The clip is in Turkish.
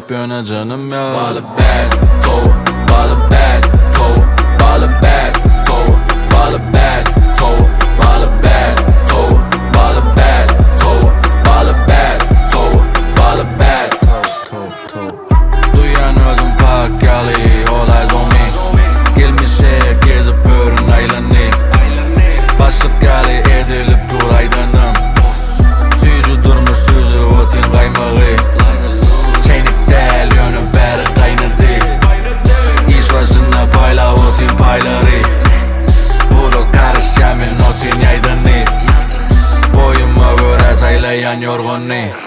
yapıyorsun canım ya. Balı bad, kova, balı bad, kova, balı bad, kova, balı bad, kova, balı bad, kova, balı bad, kova, balı bad, kova, balı bad. Duyan özüm pak gali, all eyes on me. Gelmişe gezip börün aylanayım. Başlık gali edilip dur aydanım. Süyücü durmuş sözü otin kaymağı. Çeynik del yönü beri kaynadı. İş başına payla otin payları. Bulu karış yamin otin yaydanı. Boyuma göre saylayan yorgunluğu.